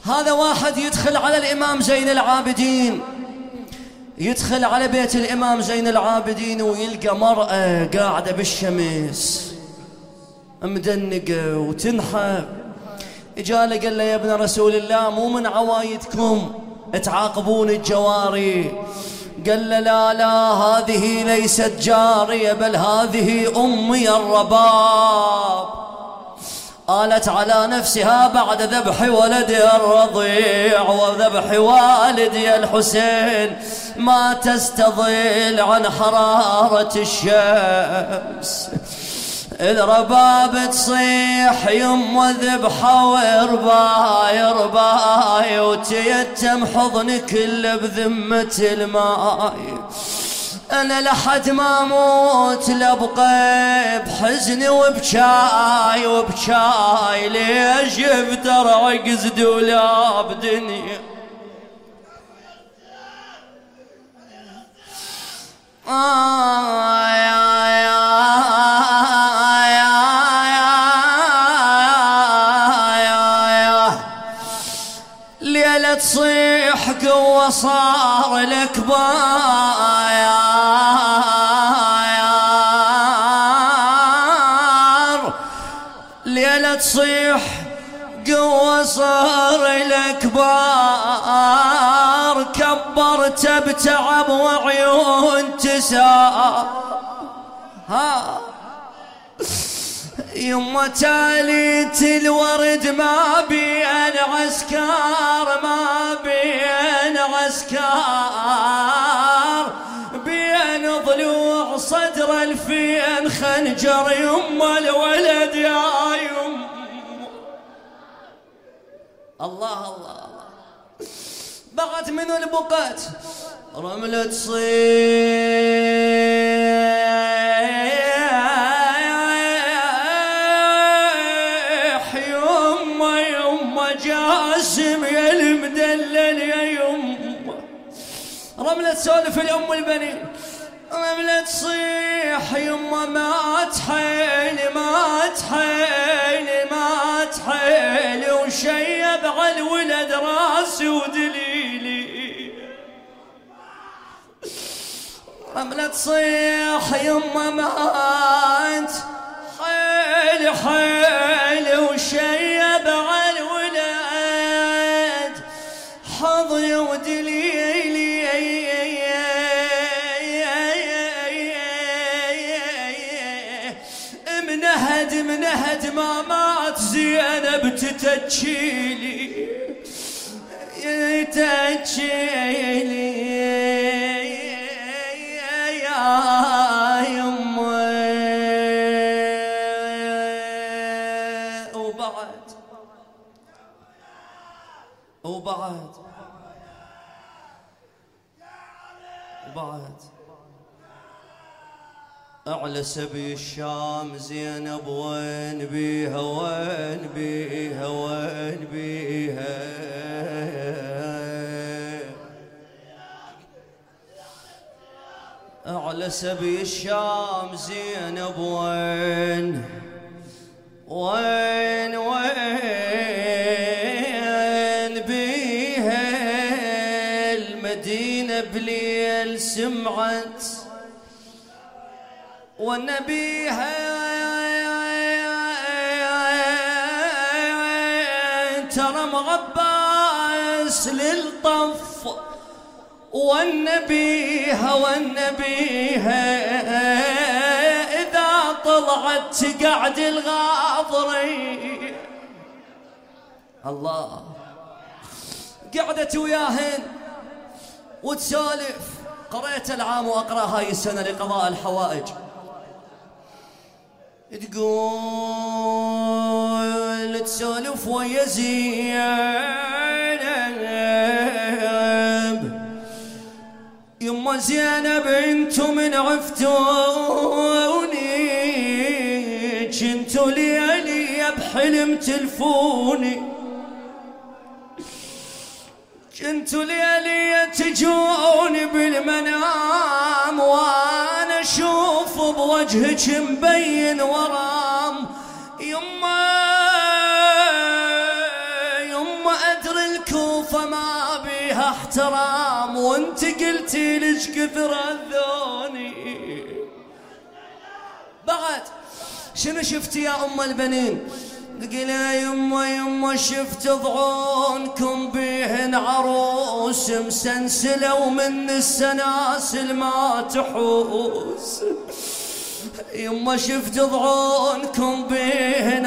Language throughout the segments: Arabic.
هذا واحد يدخل على الإمام زين العابدين، يدخل على بيت الإمام زين العابدين ويلقى مرأة قاعدة بالشمس مدنقة وتنحب. إجاله قال له يا ابن رسول الله مو من عوايدكم تعاقبون الجواري؟ قال له لا لا، هذه ليست جارية بل هذه أمي الرباب، قالت على نفسها بعد ذبح ولدي الرضيع وذبح والدي الحسين ما تستظل عن حرارة الشمس. الرباب تصيح يم ذبحة ورباي رباي وتيتم حضن كله بذمة الماي. أنا لحد ما موت لبقى بحزن وبشاي وبشاي، ليش يفتر عقز دولاب دنيا. ليلة تصيح قوة صار لك بايار، ليلة تصيح قوة صار لك بار، كبرت بتعب وعيون تسار. يما تاليت الورد ما بين عسكر، ما بين عسكر، بين ضلوع صدر الفين خنجر. يما الولد يا يما الله الله بغت من البقات رملة صيح. يما يما جاسم يا المدلل يا يما، رملة سولف الأم والبنين، رملة صيح. يما ما تحيلي ما تحيلي ما تحيلي، وشيب على الولد راسي ودليلي. رملة صيح يما مات حيلي حيلي، وشيب على الولد حضني ودليلي. منهد منهد ما مات زينب تتجيلي تتجيلي يا يما. وبعد وبعد وبعد أعلى سبي الشام زينب وين بيها وين بيها وين بيها. أعلى سبي الشام زينب وين وين وين بيها. المدينة بليل سمعت والنبيها ترى مغباس للطف. والنبيها إذا طلعت تقعد الغاضري. الله قعدت وياهن وتسولف. قريت العام وأقرأ هاي السنة لقضاء الحوائج. تقول تسولف ويا زينب. يما زينب انتو من عفتوني، جنتو ليالي بحلم تلفوني، جنتو ليالي تجوني بالمنام وانا اشوف بوجهك مبين ورام. يما ادري الكوفة ما بيها احترام، وانت قلتي ليش كثر اذوني. بعد شنو شفتي يا ام البنين؟ تقول يا يما شفت ضعونكم بيهن عروس مسنسلة ومن السناسل ما تحوس. يما شفت ضعونكم بيهن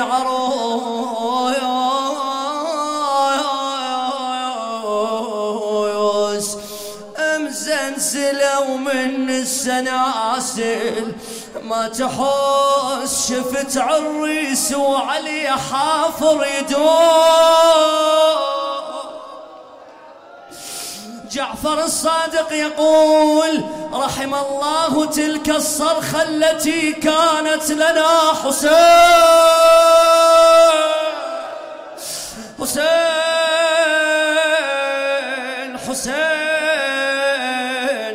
عروس مسنسلة ومن السناسل ما تحوس. شفت عريس وعلي حافر يدور. جعفر الصادق يقول رحم الله تلك الصرخة التي كانت لنا حسين حسين حسين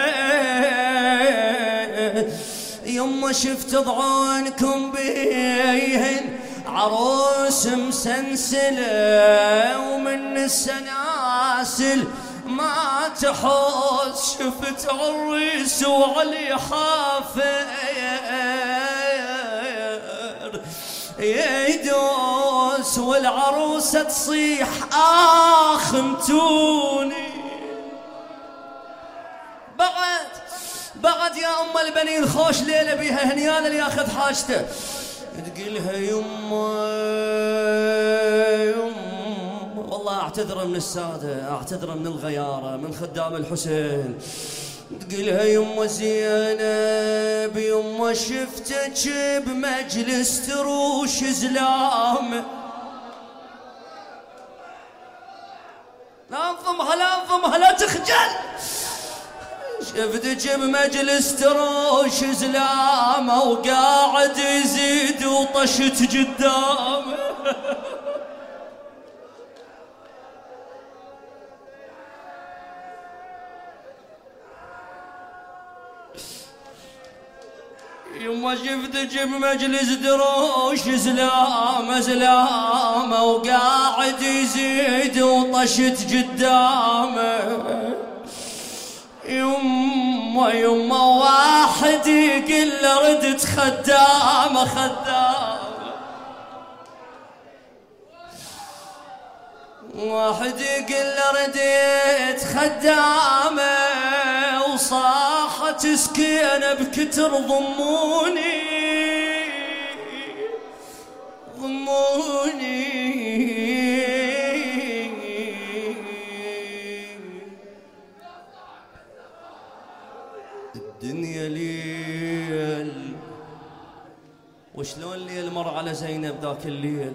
حسين. يما شفت ضعونكم بيهن عروس مسنسلة ومن السناسل ما تحوس. شفت عريس وعلي حافر يدوس والعروسة تصيح آخمتوني. بعد يا ام البنين خوش ليله بيها هنيان اللي ياخذ حاجته. تقولها يما والله اعتذر من الساده، اعتذر من الغياره، من خدام الحسين. تقولها يما زينب يما شفتك بمجلس تروش زلام. لا انظمها لا تخجل. شفتك بمجلس تروش زلامه وقاعد يزيد وطشت قدامه. يما شفتك بمجلس تروش زلامه وقاعد يزيد وطشت قدامه. يما واحد يقول له ردت خدامه. واحد يقول له ردت خدامه وصاحت سكينه بكتر ضموني. الدنيا ليل وشلون الليل مر على زينب ذاك الليل.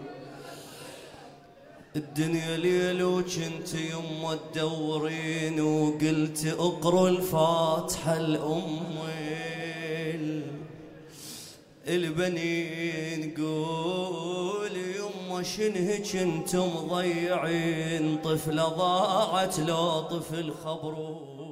الدنيا ليل وجنت يما تدورين وقلت اقروا الفاتحة الأم البنين. قول يما شنهك انتم ضيعين طفلة ضاعت لو طفل خبرون.